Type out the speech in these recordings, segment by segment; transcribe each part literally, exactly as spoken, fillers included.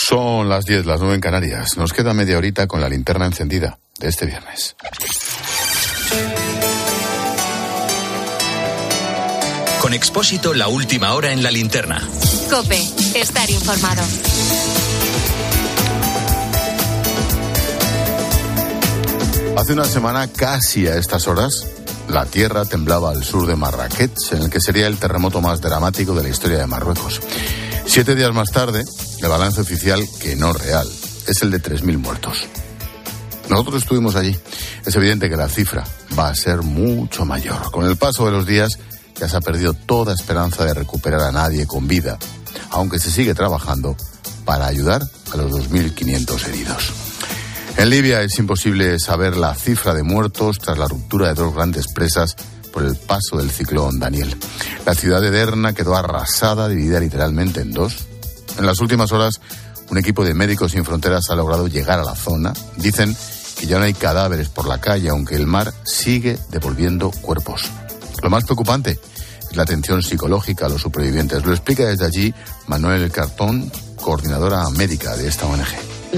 Son las diez, las nueve en Canarias. Nos queda media horita con la linterna encendida de este viernes. Con Expósito, la última hora en la linterna. COPE, estar informado. Hace una semana, casi a estas horas, la tierra temblaba al sur de Marrakech, en el que sería el terremoto más dramático de la historia de Marruecos. Siete días más tarde, el balance oficial, que no real, es el de tres mil muertos. Nosotros estuvimos allí. Es evidente que la cifra va a ser mucho mayor. Con el paso de los días, ya se ha perdido toda esperanza de recuperar a nadie con vida, aunque se sigue trabajando para ayudar a los dos mil quinientos heridos. En Libia es imposible saber la cifra de muertos tras la ruptura de dos grandes presas por el paso del ciclón Daniel. La ciudad de Derna quedó arrasada, dividida literalmente en dos. En las últimas horas, un equipo de Médicos Sin Fronteras ha logrado llegar a la zona. Dicen que ya no hay cadáveres por la calle, aunque el mar sigue devolviendo cuerpos. Lo más preocupante es la atención psicológica a los supervivientes. Lo explica desde allí Manuel Cartón, coordinadora médica de esta O N G.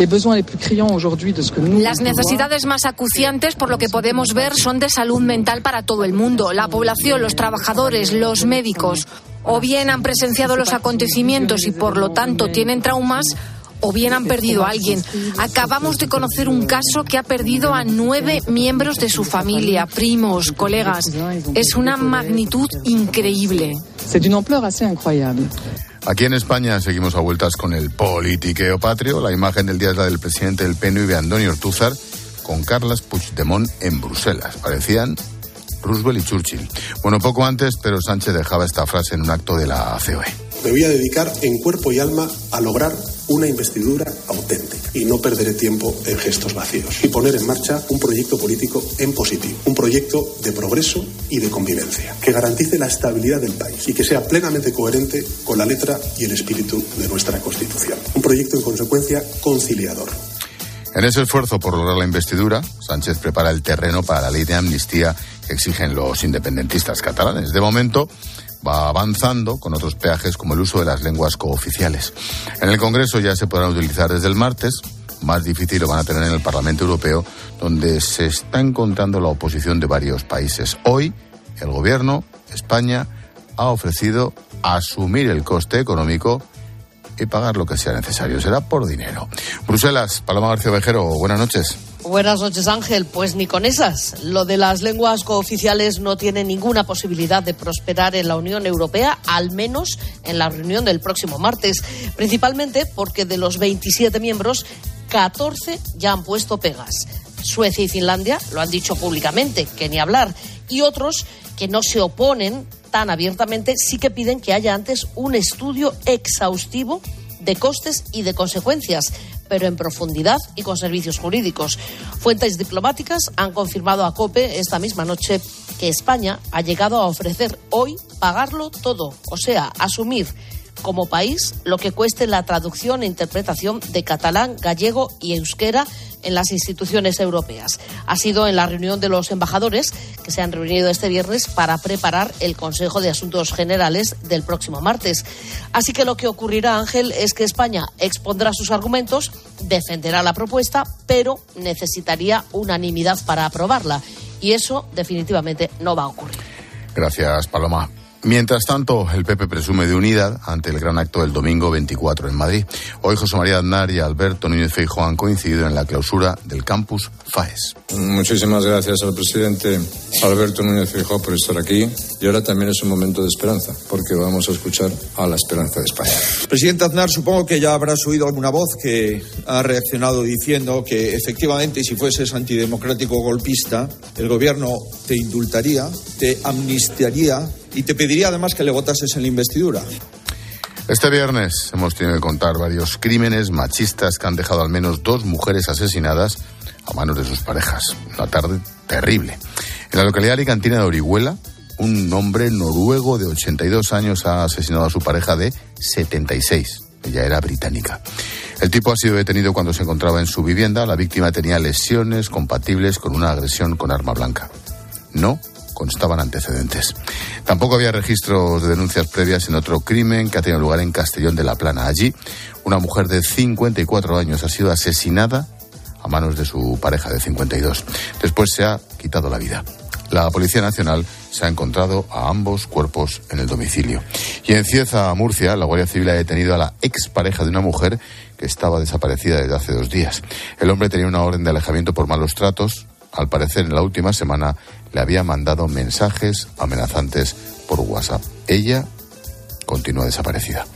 Las necesidades más acuciantes, por lo que podemos ver, son de salud mental para todo el mundo. La población, los trabajadores, los médicos, o bien han presenciado los acontecimientos y por lo tanto tienen traumas, o bien han perdido a alguien. Acabamos de conocer un caso que ha perdido a nueve miembros de su familia, primos, colegas. Es una magnitud increíble. Aquí en España seguimos a vueltas con el politiqueo patrio. La imagen del día es la del presidente del P N V, Andoni Ortúzar, con Carles Puigdemont en Bruselas. Parecían Roosevelt y Churchill. Bueno, poco antes, Pedro Sánchez dejaba esta frase en un acto de la C O E. Me voy a dedicar en cuerpo y alma a lograr una investidura auténtica y no perderé tiempo en gestos vacíos y poner en marcha un proyecto político en positivo, un proyecto de progreso y de convivencia que garantice la estabilidad del país y que sea plenamente coherente con la letra y el espíritu de nuestra Constitución. Un proyecto, en consecuencia, conciliador. En ese esfuerzo por lograr la investidura, Sánchez prepara el terreno para la ley de amnistía que exigen los independentistas catalanes. De momento, va avanzando con otros peajes como el uso de las lenguas cooficiales. En el Congreso ya se podrán utilizar desde el martes. Más difícil lo van a tener en el Parlamento Europeo, donde se está encontrando la oposición de varios países. Hoy, el Gobierno, España, ha ofrecido asumir el coste económico y pagar lo que sea necesario. Será por dinero. Bruselas, Paloma García Ovejero, buenas noches. Buenas noches, Ángel. Pues ni con esas. Lo de las lenguas cooficiales no tiene ninguna posibilidad de prosperar en la Unión Europea, al menos en la reunión del próximo martes. Principalmente porque de los veintisiete miembros, catorce ya han puesto pegas. Suecia y Finlandia lo han dicho públicamente, que ni hablar. Y otros que no se oponen tan abiertamente sí que piden que haya antes un estudio exhaustivo de costes y de consecuencias, pero en profundidad y con servicios jurídicos. Fuentes diplomáticas han confirmado a COPE esta misma noche que España ha llegado a ofrecer hoy pagarlo todo, o sea, asumir como país lo que cueste la traducción e interpretación de catalán, gallego y euskera en las instituciones europeas. Ha sido en la reunión de los embajadores que se han reunido este viernes para preparar el Consejo de Asuntos Generales del próximo martes. Así que lo que ocurrirá, Ángel, es que España expondrá sus argumentos, defenderá la propuesta, pero necesitaría unanimidad para aprobarla. Y eso definitivamente no va a ocurrir. Gracias, Paloma. Mientras tanto, el P P presume de unidad ante el gran acto del domingo veinticuatro en Madrid. Hoy José María Aznar y Alberto Núñez Feijóo han coincidido en la clausura del campus FAES. Muchísimas gracias al presidente Alberto Núñez Feijóo por estar aquí. Y ahora también es un momento de esperanza, porque vamos a escuchar a la esperanza de España. Presidente Aznar, supongo que ya habrás oído alguna voz que ha reaccionado diciendo que efectivamente, si fueses antidemocrático golpista, el gobierno te indultaría, te amnistiaría y te pediría además que le votases en la investidura. Este viernes hemos tenido que contar varios crímenes machistas que han dejado al menos dos mujeres asesinadas a manos de sus parejas. Una tarde terrible. En la localidad alicantina de Orihuela, un hombre noruego de ochenta y dos años ha asesinado a su pareja de setenta y seis. Ella era británica. El tipo ha sido detenido cuando se encontraba en su vivienda. La víctima tenía lesiones compatibles con una agresión con arma blanca. No constaban antecedentes. Tampoco había registros de denuncias previas en otro crimen que ha tenido lugar en Castellón de la Plana. Allí, una mujer de cincuenta y cuatro años ha sido asesinada a manos de su pareja de cincuenta y dos. Después se ha quitado la vida. La Policía Nacional se ha encontrado a ambos cuerpos en el domicilio. Y en Cieza, Murcia, la Guardia Civil ha detenido a la expareja de una mujer que estaba desaparecida desde hace dos días. El hombre tenía una orden de alejamiento por malos tratos. Al parecer, en la última semana le había mandado mensajes amenazantes por WhatsApp. Ella continúa desaparecida.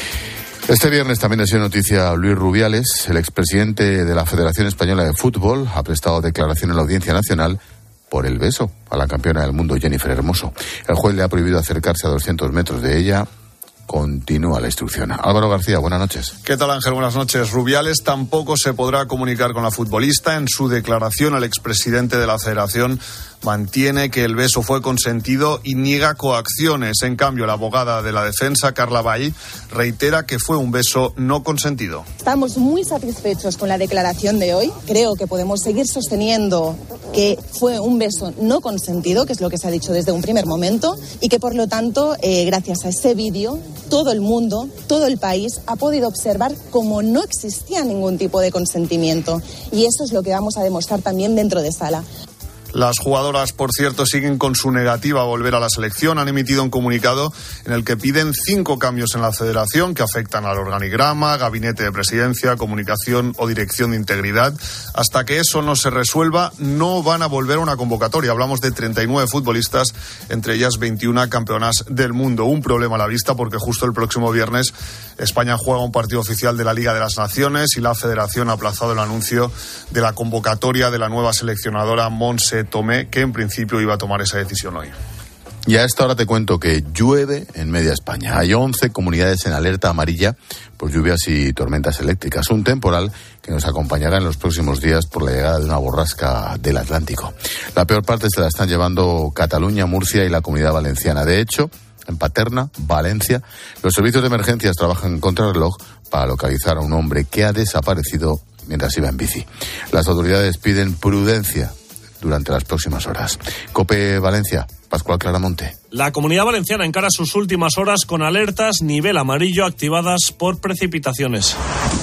Este viernes también ha sido noticia Luis Rubiales. El expresidente de la Federación Española de Fútbol ha prestado declaración en la Audiencia Nacional por el beso a la campeona del mundo Jennifer Hermoso. El juez le ha prohibido acercarse a doscientos metros de ella. Continúa la instrucción. Álvaro García, buenas noches. ¿Qué tal, Ángel? Buenas noches. Rubiales tampoco se podrá comunicar con la futbolista. En su declaración, el expresidente de la Federación mantiene que el beso fue consentido y niega coacciones. En cambio, la abogada de la defensa, Carla Vall, reitera que fue un beso no consentido. Estamos muy satisfechos con la declaración de hoy. Creo que podemos seguir sosteniendo que fue un beso no consentido, que es lo que se ha dicho desde un primer momento, y que por lo tanto, eh, gracias a ese vídeo, todo el mundo, todo el país ha podido observar cómo no existía ningún tipo de consentimiento. Y eso es lo que vamos a demostrar también dentro de sala. Las jugadoras, por cierto, siguen con su negativa a volver a la selección. Han emitido un comunicado en el que piden cinco cambios en la federación que afectan al organigrama, gabinete de presidencia, comunicación o dirección de integridad. Hasta que eso no se resuelva, no van a volver a una convocatoria. Hablamos de treinta y nueve futbolistas, entre ellas veintiuna campeonas del mundo. Un problema a la vista porque justo el próximo viernes España juega un partido oficial de la Liga de las Naciones y la federación ha aplazado el anuncio de la convocatoria de la nueva seleccionadora Montse Tomé, que en principio iba a tomar esa decisión hoy. Y a esta hora te cuento que llueve en media España. Hay once comunidades en alerta amarilla por lluvias y tormentas eléctricas. Un temporal que nos acompañará en los próximos días por la llegada de una borrasca del Atlántico. La peor parte se la están llevando Cataluña, Murcia y la Comunidad Valenciana. De hecho, en Paterna, Valencia, los servicios de emergencias trabajan en contrarreloj para localizar a un hombre que ha desaparecido mientras iba en bici. Las autoridades piden prudencia durante las próximas horas. COPE Valencia, Pascual Claramonte. La Comunidad Valenciana encara sus últimas horas con alertas nivel amarillo activadas por precipitaciones.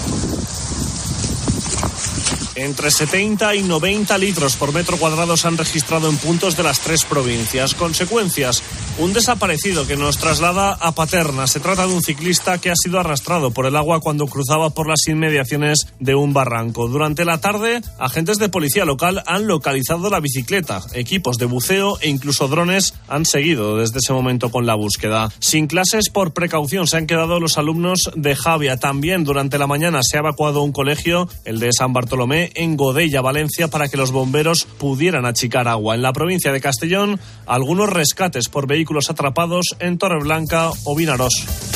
Entre setenta y noventa litros por metro cuadrado se han registrado en puntos de las tres provincias. Consecuencias: un desaparecido que nos traslada a Paterna. Se trata de un ciclista que ha sido arrastrado por el agua cuando cruzaba por las inmediaciones de un barranco. Durante la tarde, agentes de policía local han localizado la bicicleta. Equipos de buceo e incluso drones han seguido desde ese momento con la búsqueda. Sin clases por precaución se han quedado los alumnos de Javia. También durante la mañana se ha evacuado un colegio, el de San Bartolomé, en Godella, Valencia, para que los bomberos pudieran achicar agua. En la provincia de Castellón, algunos rescates por vehículos atrapados en Torreblanca o Vinarós.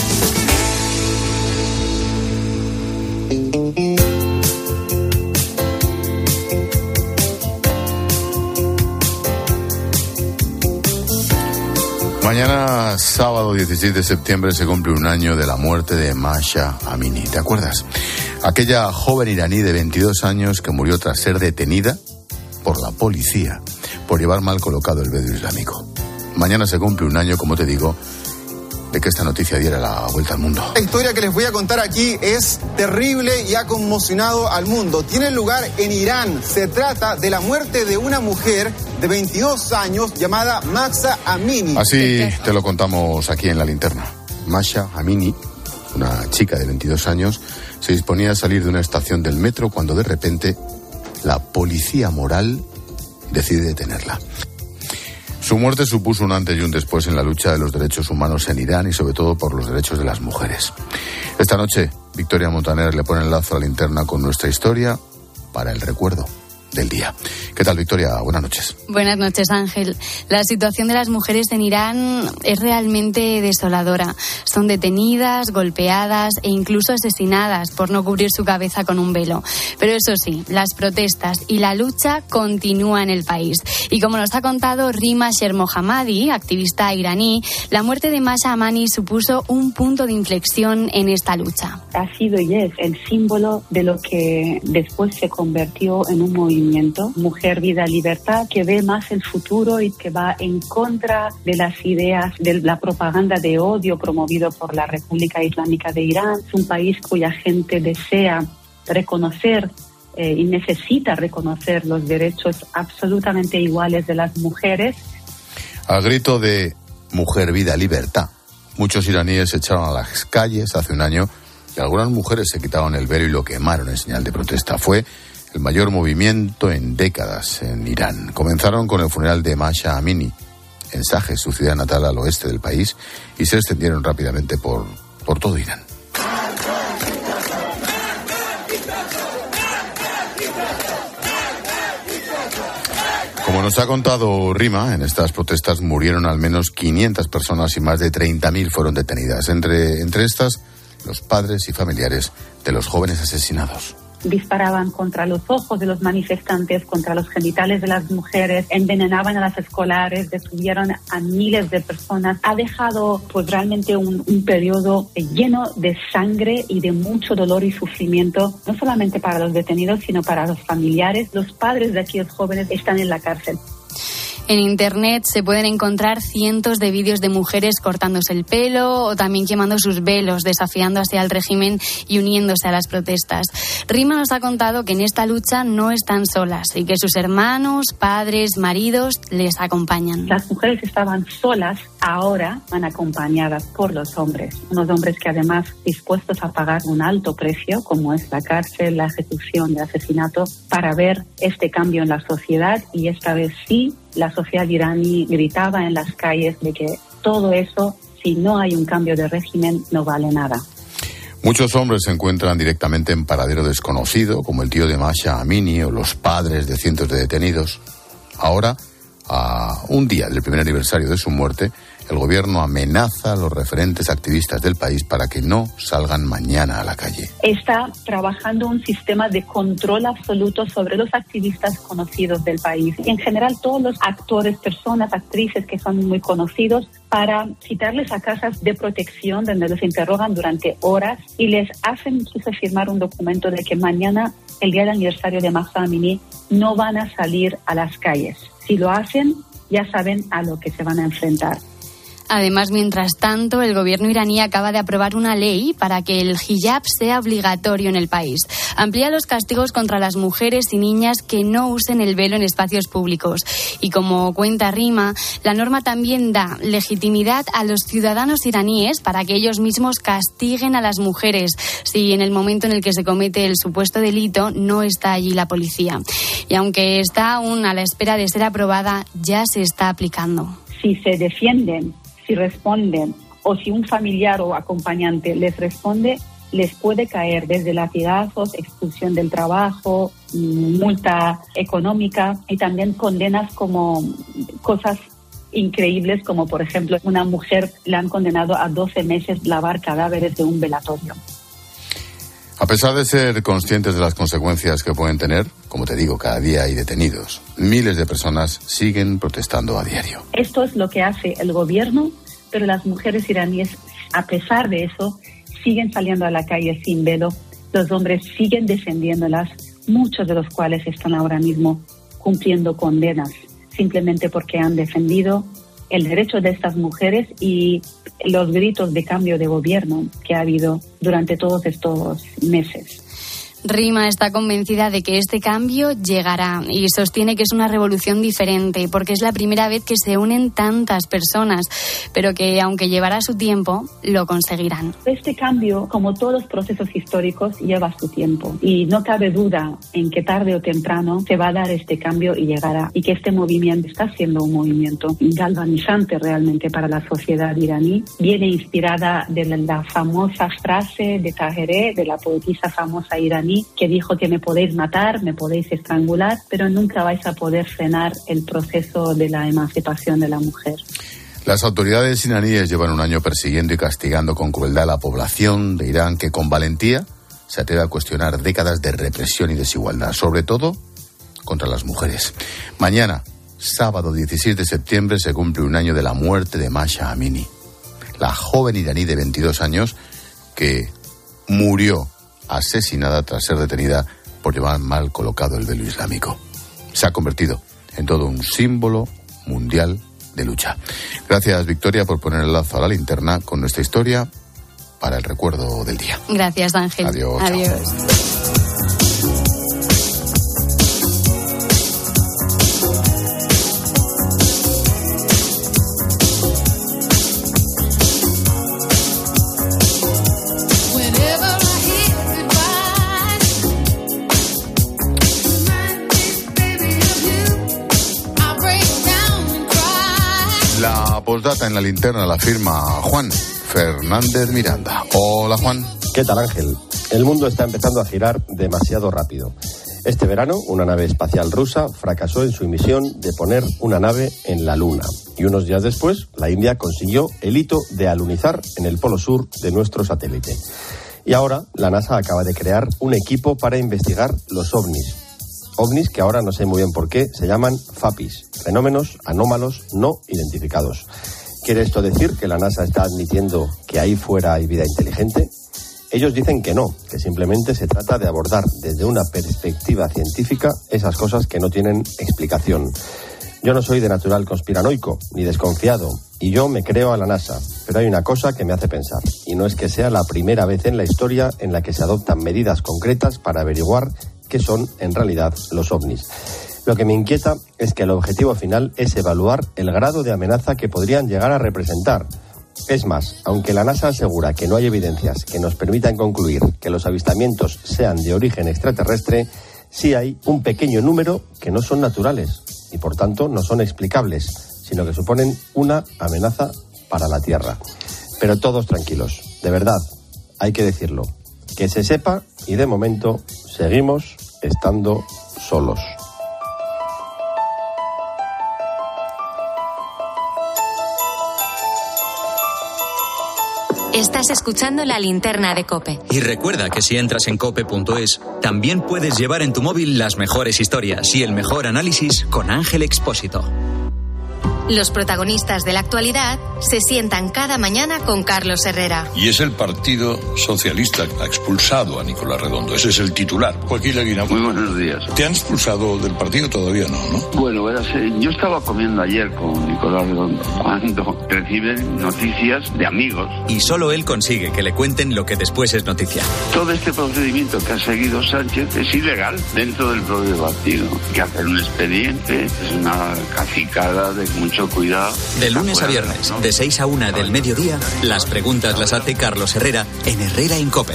Mañana, sábado dieciséis de septiembre, se cumple un año de la muerte de Mahsa Amini. ¿Te acuerdas? Aquella joven iraní de veintidós años que murió tras ser detenida por la policía por llevar mal colocado el velo islámico. Mañana se cumple un año, como te digo, de que esta noticia diera la vuelta al mundo. La historia que les voy a contar aquí es terrible y ha conmocionado al mundo. Tiene lugar en Irán. Se trata de la muerte de una mujer de veintidós años llamada Mahsa Amini. Así te lo contamos aquí en La Linterna. Mahsa Amini, una chica de veintidós años, se disponía a salir de una estación del metro cuando de repente la policía moral decide detenerla. Su muerte supuso un antes y un después en la lucha de los derechos humanos en Irán y sobre todo por los derechos de las mujeres. Esta noche, Victoria Montaner le pone el lazo a La Linterna con nuestra historia para el recuerdo del día. ¿Qué tal, Victoria? Buenas noches. Buenas noches, Ángel. La situación de las mujeres en Irán es realmente desoladora. Son detenidas, golpeadas e incluso asesinadas por no cubrir su cabeza con un velo. Pero eso sí, las protestas y la lucha continúan en el país. Y como nos ha contado Rima Shermohammadi, activista iraní, la muerte de Mahsa Amini supuso un punto de inflexión en esta lucha. Ha sido y es el símbolo de lo que después se convirtió en un movimiento movimiento, Mujer, Vida, Libertad, que ve más el futuro y que va en contra de las ideas de la propaganda de odio promovido por la República Islámica de Irán. Es un país cuya gente desea reconocer eh, y necesita reconocer los derechos absolutamente iguales de las mujeres. Al grito de Mujer, Vida, Libertad, muchos iraníes se echaron a las calles hace un año y algunas mujeres se quitaron el velo y lo quemaron en señal de protesta. Fue el mayor movimiento en décadas en Irán. Comenzaron con el funeral de Mahsa Amini en Sajes, su ciudad natal al oeste del país, y se extendieron rápidamente por, por todo Irán. Como nos ha contado Rima, en estas protestas murieron al menos quinientas personas y más de treinta mil fueron detenidas. Entre, entre estas, los padres y familiares de los jóvenes asesinados. Disparaban contra los ojos de los manifestantes, contra los genitales de las mujeres, envenenaban a las escolares, detuvieron a miles de personas. Ha dejado pues realmente un, un periodo lleno de sangre y de mucho dolor y sufrimiento, no solamente para los detenidos, sino para los familiares. Los padres de aquellos jóvenes están en la cárcel. En Internet se pueden encontrar cientos de vídeos de mujeres cortándose el pelo o también quemando sus velos, desafiando así al régimen y uniéndose a las protestas. Rima nos ha contado que en esta lucha no están solas y que sus hermanos, padres, maridos les acompañan. Las mujeres estaban solas, ahora van acompañadas por los hombres. Unos hombres que además dispuestos a pagar un alto precio, como es la cárcel, la ejecución, el asesinato, para ver este cambio en la sociedad. Y esta vez sí, la sociedad iraní gritaba en las calles de que todo eso, si no hay un cambio de régimen, no vale nada. Muchos hombres se encuentran directamente en paradero desconocido, como el tío de Mahsa Amini o los padres de cientos de detenidos. Ahora, a un día del primer aniversario de su muerte, el gobierno amenaza a los referentes activistas del país para que no salgan mañana a la calle. Está trabajando un sistema de control absoluto sobre los activistas conocidos del país. Y en general todos los actores, personas, actrices que son muy conocidos, para citarles a casas de protección donde los interrogan durante horas y les hacen incluso firmar un documento de que mañana, el día del aniversario de Mahsa Amini, no van a salir a las calles. Si lo hacen, ya saben a lo que se van a enfrentar. Además, mientras tanto, el gobierno iraní acaba de aprobar una ley para que el hijab sea obligatorio en el país. Amplía los castigos contra las mujeres y niñas que no usen el velo en espacios públicos. Y como cuenta Rima, la norma también da legitimidad a los ciudadanos iraníes para que ellos mismos castiguen a las mujeres si en el momento en el que se comete el supuesto delito no está allí la policía. Y aunque está aún a la espera de ser aprobada, ya se está aplicando. Si se defienden, si responden o si un familiar o acompañante les responde, les puede caer desde latigazos, expulsión del trabajo, multa económica y también condenas como cosas increíbles, como por ejemplo una mujer le han condenado a doce meses lavar cadáveres de un velatorio. A pesar de ser conscientes de las consecuencias que pueden tener, como te digo, cada día hay detenidos. Miles de personas siguen protestando a diario. Esto es lo que hace el gobierno, pero las mujeres iraníes, a pesar de eso, siguen saliendo a la calle sin velo. Los hombres siguen defendiéndolas, muchos de los cuales están ahora mismo cumpliendo condenas, simplemente porque han defendido el derecho de estas mujeres y los gritos de cambio de gobierno que ha habido durante todos estos meses. Rima está convencida de que este cambio llegará y sostiene que es una revolución diferente porque es la primera vez que se unen tantas personas, pero que aunque llevará su tiempo, lo conseguirán. Este cambio, como todos los procesos históricos, lleva su tiempo y no cabe duda en que tarde o temprano se va a dar este cambio y llegará, y que este movimiento está siendo un movimiento galvanizante realmente para la sociedad iraní. Viene inspirada de la, la famosa frase de Tahereh, de la poetisa famosa iraní, que dijo que me podéis matar, me podéis estrangular, pero nunca vais a poder frenar el proceso de la emancipación de la mujer. Las autoridades iraníes llevan un año persiguiendo y castigando con crueldad a la población de Irán, que con valentía se atreve a cuestionar décadas de represión y desigualdad, sobre todo contra las mujeres. Mañana, sábado dieciséis de septiembre, se cumple un año de la muerte de Mahsa Amini, la joven iraní de veintidós años que murió asesinada tras ser detenida por llevar mal colocado el velo islámico. se ha convertido en todo un símbolo mundial de lucha. Gracias, Victoria, por poner el lazo a la linterna con nuestra historia para el recuerdo del día. Gracias, Ángel. Adiós. Adiós. La postdata en la linterna la firma Juan Fernández Miranda. Hola, Juan. ¿Qué tal, Ángel? El mundo está empezando a girar demasiado rápido. Este verano, una nave espacial rusa fracasó en su misión de poner una nave en la Luna. Y unos días después, la India consiguió el hito de alunizar en el polo sur de nuestro satélite. Y ahora, la NASA acaba de crear un equipo para investigar los ovnis. Ovnis que ahora no sé muy bien por qué se llaman FAPIs, fenómenos anómalos no identificados. ¿Quiere esto decir que la NASA está admitiendo que ahí fuera hay vida inteligente? Ellos dicen que no, que simplemente se trata de abordar desde una perspectiva científica esas cosas que no tienen explicación. Yo no soy de natural conspiranoico, ni desconfiado, y yo me creo a la NASA, pero hay una cosa que me hace pensar, y no es que sea la primera vez en la historia en la que se adoptan medidas concretas para averiguar qué son en realidad los ovnis. Lo que me inquieta es que el objetivo final es evaluar el grado de amenaza que podrían llegar a representar. Es más, aunque la NASA asegura que no hay evidencias que nos permitan concluir que los avistamientos sean de origen extraterrestre, sí hay un pequeño número que no son naturales y por tanto no son explicables, sino que suponen una amenaza para la Tierra. Pero todos tranquilos, de verdad, hay que decirlo, que se sepa y de momento seguimos estando solos. Estás escuchando La Linterna de COPE. Y recuerda que si entras en cope punto es, también puedes llevar en tu móvil las mejores historias y el mejor análisis con Ángel Expósito. Los protagonistas de la actualidad se sientan cada mañana con Carlos Herrera. Y es el Partido Socialista que ha expulsado a Nicolás Redondo. Ese es el titular. Joaquín Leguina. Muy buenos días. ¿Te han expulsado del partido? Todavía no, ¿no? Bueno, verás, yo estaba comiendo ayer con Nicolás Redondo cuando reciben noticias de amigos. Y solo él consigue que le cuenten lo que después es noticia. Todo este procedimiento que ha seguido Sánchez es ilegal dentro del propio partido. Hay que hacer un expediente, es una cacicada de mucho cuidado. De lunes a viernes, de seis a una del mediodía, las preguntas las hace Carlos Herrera en Herrera en COPE.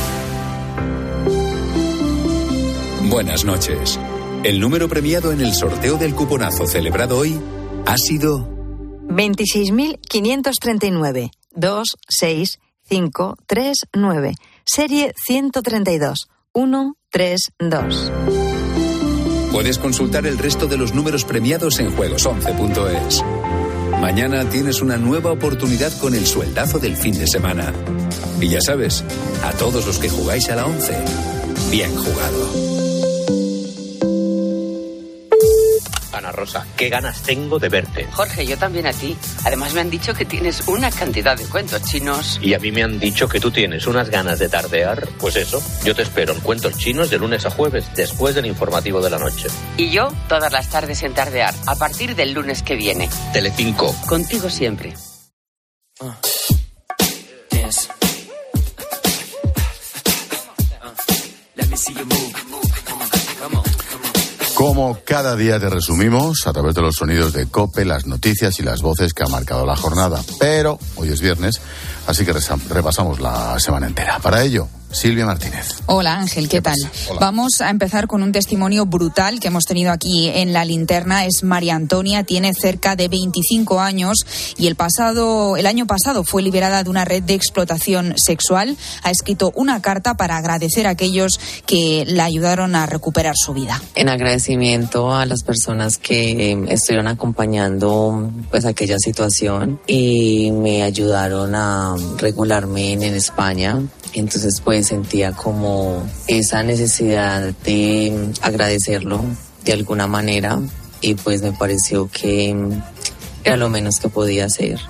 Buenas noches. El número premiado en el sorteo del cuponazo celebrado hoy ha sido veintiséis mil quinientos treinta y nueve, dos seis cinco tres nueve, serie ciento treinta y dos, ciento treinta y dos. Puedes consultar el resto de los números premiados en juegos once punto es. Mañana tienes una nueva oportunidad con el sueldazo del fin de semana. Y ya sabes, a todos los que jugáis a la once, bien jugado. Ana Rosa, qué ganas tengo de verte. Jorge, yo también a ti. Además me han dicho que tienes una cantidad de cuentos chinos. Y a mí me han dicho que tú tienes unas ganas de tardear. Pues eso, yo te espero en Cuentos Chinos de lunes a jueves, después del informativo de la noche. Y yo todas las tardes en Tardear, a partir del lunes que viene. Telecinco. Contigo siempre. Uh, dance. Uh, let me see you move. Come on, come on. Como cada día te resumimos a través de los sonidos de COPE, las noticias y las voces que ha marcado la jornada. Pero hoy es viernes, así que repasamos la semana entera. Para ello, Silvia Martínez. Hola Ángel, ¿qué, ¿Qué tal? Hola. Vamos a empezar con un testimonio brutal que hemos tenido aquí en La Linterna. Es María Antonia, tiene cerca de veinticinco años y el pasado, el año pasado fue liberada de una red de explotación sexual. Ha escrito una carta para agradecer a aquellos que la ayudaron a recuperar su vida. En agradecimiento a las personas que estuvieron acompañando pues aquella situación y me ayudaron a regularme en, en España. Entonces pues sentía como esa necesidad de agradecerlo de alguna manera y pues me pareció que era lo menos que podía hacer.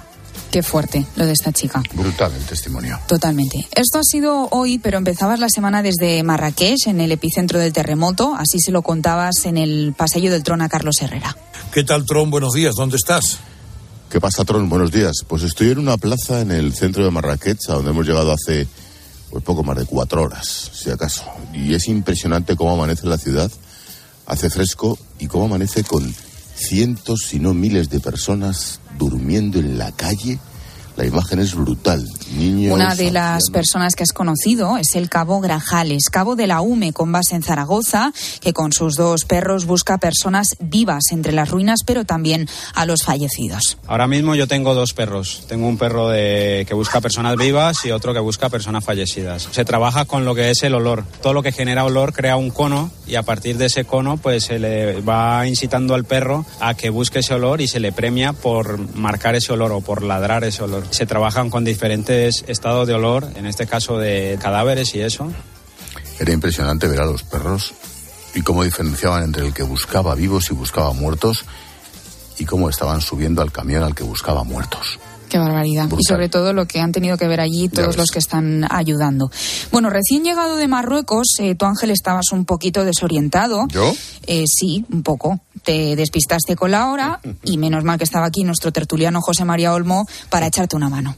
Qué fuerte lo de esta chica. Brutal el testimonio. Totalmente. Esto ha sido hoy, pero empezabas la semana desde Marrakech, en el epicentro del terremoto. Así se lo contabas en el pasillo del Tron a Carlos Herrera. ¿Qué tal, Tron? Buenos días. ¿Dónde estás? ¿Qué pasa, Tron? Buenos días. Pues estoy en una plaza en el centro de Marrakech, a donde hemos llegado hace pues poco más de cuatro horas, si acaso. Y es impresionante cómo amanece la ciudad. Hace fresco y cómo amanece con cientos, si no miles de personas durmiendo en la calle. La imagen es brutal. Niños, Una de ancianos. las personas que has conocido es el cabo Grajales, cabo de la U M E con base en Zaragoza, que con sus dos perros busca personas vivas entre las ruinas, pero también a los fallecidos. Ahora mismo yo tengo dos perros. Tengo un perro de, que busca personas vivas y otro que busca personas fallecidas. Se trabaja con lo que es el olor. Todo lo que genera olor crea un cono y a partir de ese cono pues se le va incitando al perro a que busque ese olor y se le premia por marcar ese olor o por ladrar ese olor. Se trabajan con diferentes estados de olor, en este caso de cadáveres y eso. Era impresionante ver a los perros y cómo diferenciaban entre el que buscaba vivos y buscaba muertos y cómo estaban subiendo al camión al que buscaba muertos. Qué barbaridad. Brutal. Y sobre todo lo que han tenido que ver allí todos los que están ayudando. Bueno, recién llegado de Marruecos, eh, tú, Ángel, estabas un poquito desorientado. ¿Yo? Eh, sí, un poco. Te despistaste con la hora y menos mal que estaba aquí nuestro tertuliano José María Olmo para echarte una mano.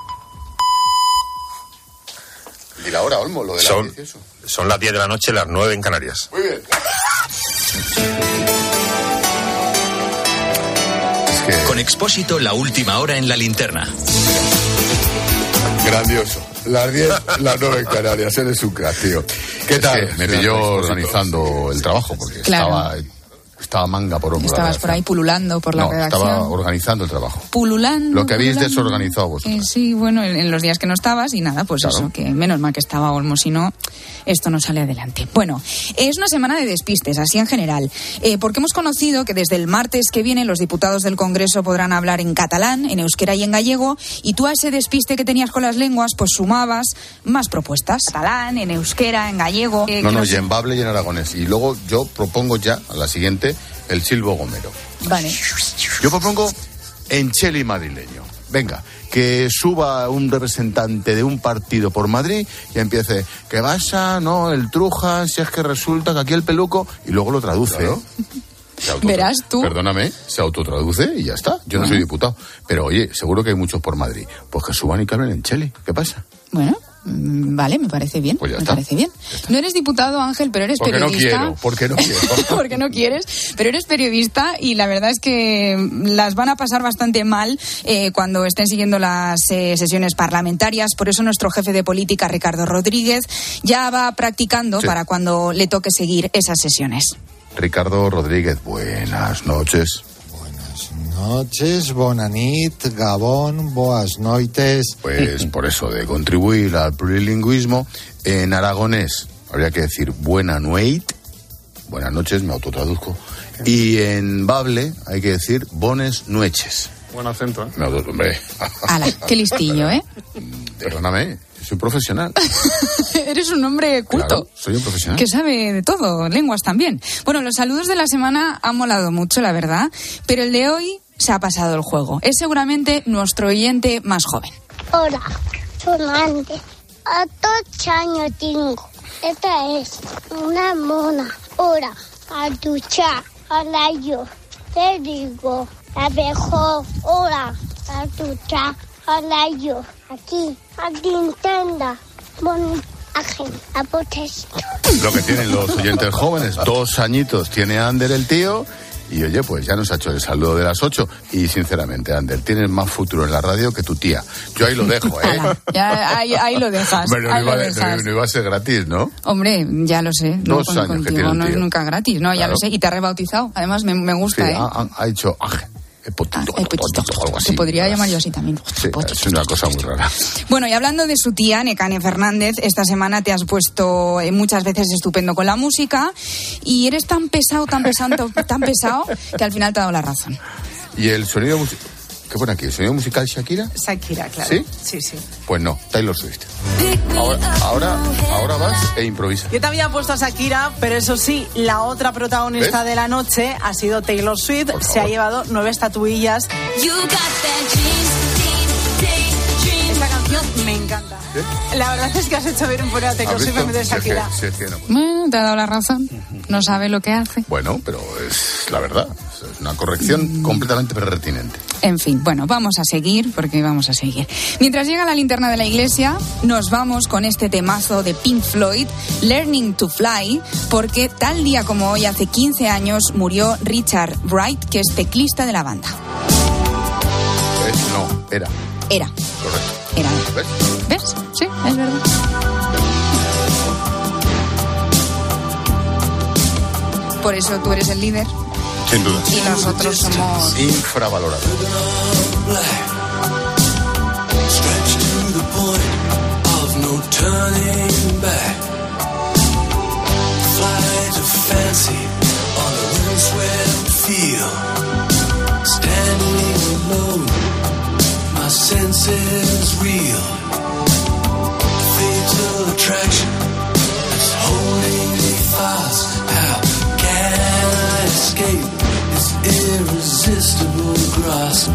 ¿Y la hora, Olmo? Lo de la son, son las diez de la noche, las nueve en Canarias. Muy bien. Con Expósito, la última hora en la linterna. Grandioso. Las diez, las nueve en Canarias. Eres un crack, tío. ¿Qué tal? Me pilló organizando el trabajo porque claro. estaba, estaba manga por hombro. Estabas por ahí pululando por la no, redacción. Estaba organizando el trabajo. Pululando. Lo que habéis pululando. desorganizado vosotros. Eh, sí, bueno, en, en los días que no estabas y nada, pues claro. Eso, que menos mal que estaba Olmo, si no, esto no sale adelante. Bueno, es una semana de despistes, así en general, eh, porque hemos conocido que desde el martes que viene los diputados del Congreso podrán hablar en catalán, en euskera y en gallego, y tú a ese despiste que tenías con las lenguas, pues sumabas más propuestas. Catalán, en euskera, en gallego... Eh, no, no, no y en bable y en aragonés. Y luego yo propongo ya, a la siguiente, el silbo gomero. Vale. Yo propongo en cheli madrileño. Venga, que suba un representante de un partido por Madrid y empiece, que Basa, no, el Trujas, si es que resulta que aquí el peluco, y luego lo traduce. Claro. Verás tú. Perdóname, se autotraduce y ya está. Yo no soy diputado. Pero oye, seguro que hay muchos por Madrid. Pues que suban y que hablen en cheli. ¿Qué pasa? Bueno, vale, me parece bien. Pues ya me está. parece bien. No eres diputado, Ángel, pero eres porque periodista. No quiero, porque no quiero. Porque no quieres, pero eres periodista y la verdad es que las van a pasar bastante mal eh, cuando estén siguiendo las eh, sesiones parlamentarias. Por eso nuestro jefe de política, Ricardo Rodríguez, ya va practicando sí. para cuando le toque seguir esas sesiones. Ricardo Rodríguez, buenas noches. Noches, bona nit, Gabón, boas noites. Pues por eso, de contribuir al plurilingüismo, en aragonés habría que decir buena nueit, buenas noches, me autotraduzco, y en bable hay que decir bones nueches. Buen acento, ¿eh? Me auto, hombre. Ala, qué listillo, ¿eh? Perdóname, soy profesional. Eres un hombre culto. Claro, soy un profesional. Que sabe de todo, lenguas también. Bueno, los saludos de la semana han molado mucho, la verdad, pero el de hoy se ha pasado el juego. Es seguramente nuestro oyente más joven. Hola, soy Andes. A dos años tengo. Esta es una mona. Ahora, a duchar, a la yo. Te digo, la mejor hora a duchar, a la yo. Aquí, a Nintendo. Bon, a protesta. Lo que tienen los oyentes jóvenes, dos añitos tiene Ander el tío. Y oye, pues ya nos ha hecho el saludo de las ocho. Y sinceramente, Ander, tienes más futuro en la radio que tu tía. Yo ahí lo dejo, ¿eh? Ala, ya, ahí, ahí lo dejas. Pero ahí no, iba, lo dejas. No, no iba a ser gratis, ¿no? Hombre, ya lo sé. Dos no, años contigo, que tiene el no tío. es nunca gratis, ¿no? Ya claro. lo sé. Y te ha rebautizado. Además, me, me gusta, sí, ¿eh? Ha, ha hecho Ángel. Hepotito, ah, hepotito, algo así. Te podría llamar yo así también. Sí, es una cosa muy rara. Bueno, y hablando de su tía, Nekane Fernández, esta semana te has puesto eh, muchas veces estupendo con la música y eres tan pesado, tan pesado, tan pesado, que al final te ha dado la razón. ¿Y el sonido musical? ¿Qué pone aquí? ¿El sonido musical Shakira? Shakira, claro. ¿Sí? Sí, sí. Pues no, Taylor Swift. Ahora, ahora, ahora vas e improvisa. Yo te había puesto a Shakira, pero eso sí, la otra protagonista ¿ves? De la noche ha sido Taylor Swift. Se ha llevado nueve estatuillas. canción me encanta. ¿Sí? La verdad es que has hecho bien un fuerte con simplemente de Shakira. Sí, sí, no. Bueno, te ha dado la razón. No sabe lo que hace. Bueno, pero es la verdad. Es una corrección mm. completamente pertinente. En fin, bueno, vamos a seguir, porque vamos a seguir. Mientras llega la linterna de la iglesia, nos vamos con este temazo de Pink Floyd, Learning to Fly, porque tal día como hoy, hace quince años, murió Richard Wright, que es teclista de la banda. ¿Ves? No, era. Era. Correcto. Era. ¿Ves? ¿Ves? Sí, es verdad. Por eso tú eres el líder. Sin duda. Y nosotros somos infravalorados. Irresistible grasp.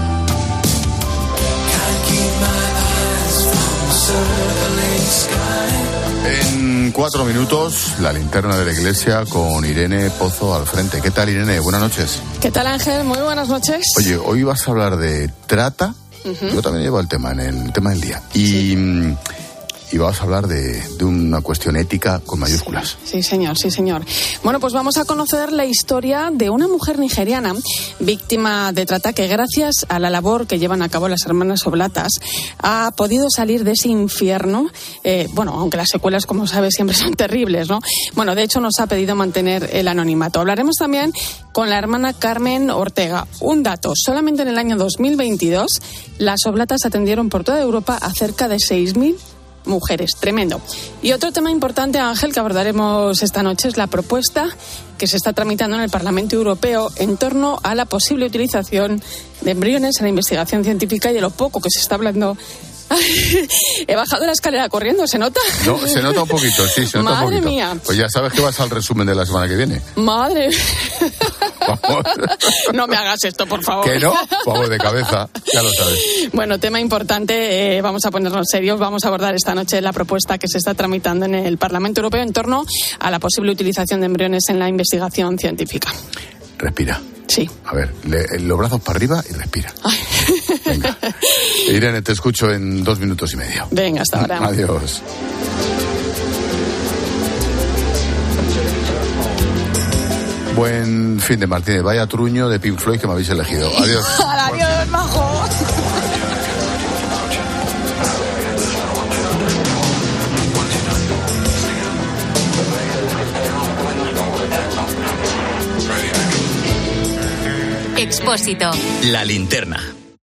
Can't keep my eyes from the circling sky. En cuatro minutos, la linterna de la iglesia con Irene Pozo al frente. ¿Qué tal, Irene? Buenas noches. ¿Qué tal, Ángel? Muy buenas noches. Oye, hoy vas a hablar de trata. Uh-huh. Yo también llevo el tema, en el tema del día. Y... Sí. Y vamos a hablar de, de una cuestión ética con mayúsculas. Sí, sí, señor, sí, señor. Bueno, pues vamos a conocer la historia de una mujer nigeriana víctima de trata que, gracias a la labor que llevan a cabo las hermanas Oblatas, ha podido salir de ese infierno. Eh, bueno, aunque las secuelas, como sabes, siempre son terribles, ¿no? Bueno, de hecho, nos ha pedido mantener el anonimato. Hablaremos también con la hermana Carmen Ortega. Un dato, solamente en el año dos mil veintidós, las Oblatas atendieron por toda Europa a cerca de seis mil mujeres. Tremendo. Y otro tema importante, Ángel, que abordaremos esta noche es la propuesta que se está tramitando en el Parlamento Europeo en torno a la posible utilización de embriones en la investigación científica y de lo poco que se está hablando. He bajado la escalera corriendo, ¿se nota? No, se nota un poquito, sí, se nota Madre un poquito. Mía. Pues ya sabes que vas al resumen de la semana que viene. Madre. Vamos. No me hagas esto, por favor. ¿Que no? Vamos de cabeza, ya lo sabes. Bueno, tema importante, eh, vamos a ponernos serios. Vamos a abordar esta noche la propuesta que se está tramitando en el Parlamento Europeo en torno a la posible utilización de embriones en la investigación científica. Respira. Sí. A ver, le, los brazos para arriba y respira. Venga. Irene, te escucho en dos minutos y medio. Venga, hasta ahora. Adiós. Buen fin de Martínez. Vaya truño de Pink Floyd que me habéis elegido. Adiós. Adiós, majo. Expósito. La linterna.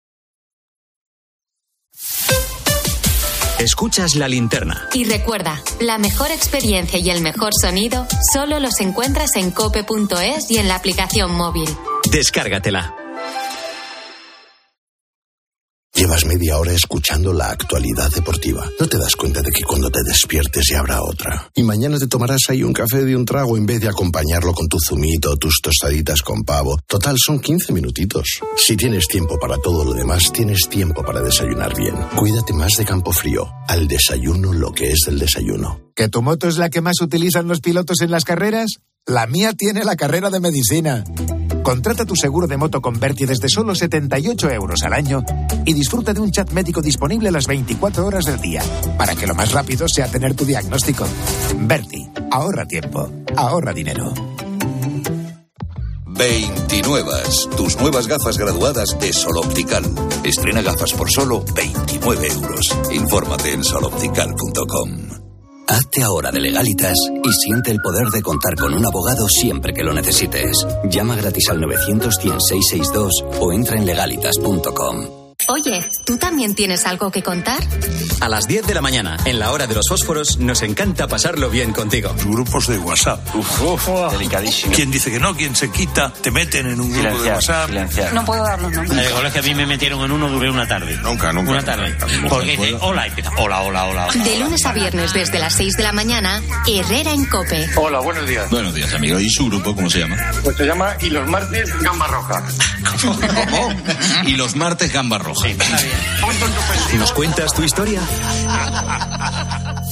Escuchas La Linterna. Y recuerda, la mejor experiencia y el mejor sonido solo los encuentras en cope punto es y en la aplicación móvil. Descárgatela. Llevas media hora escuchando la actualidad deportiva. No te das cuenta de que cuando te despiertes ya habrá otra. Y mañana te tomarás ahí un café de un trago en vez de acompañarlo con tu zumito o tus tostaditas con pavo. Total, son quince minutitos. Si tienes tiempo para todo lo demás, tienes tiempo para desayunar bien. Cuídate más de Campofrío. Al desayuno lo que es del desayuno. ¿Que tu moto es la que más utilizan los pilotos en las carreras? La mía tiene la carrera de medicina. Contrata tu seguro de moto con Berti desde solo setenta y ocho euros al año y disfruta de un chat médico disponible las veinticuatro horas del día, para que lo más rápido sea tener tu diagnóstico. Berti, ahorra tiempo, ahorra dinero. veintinuevas, tus nuevas gafas graduadas de Sol Optical. Estrena gafas por solo veintinueve euros. Infórmate en sol optical punto com. Hazte ahora de Legalitas y siente el poder de contar con un abogado siempre que lo necesites. Llama gratis al novecientos, cien, seiscientos sesenta y dos o entra en legalitas punto com. Oye, ¿tú también tienes algo que contar? A las diez de la mañana, en la hora de los fósforos, nos encanta pasarlo bien contigo. Grupos de WhatsApp. Uf, uf, delicadísimo. ¿Quién dice que no? ¿Quién se quita? Te meten en un grupo silenciar, de WhatsApp. Silenciar. No puedo dar los nombres. En el colegio a mí me metieron en uno, duré una tarde. Nunca, nunca. Una tarde. Nunca, Porque dice, hola, empieza, hola, hola, hola. De lunes a viernes desde las seis de la mañana, Herrera en COPE. Hola, buenos días. Buenos días, amigo. ¿Y su grupo cómo se llama? Pues se llama Y los martes Gamba Roja. ¿Cómo? Y los martes Gamba Roja. roja. ¿Nos cuentas tu historia?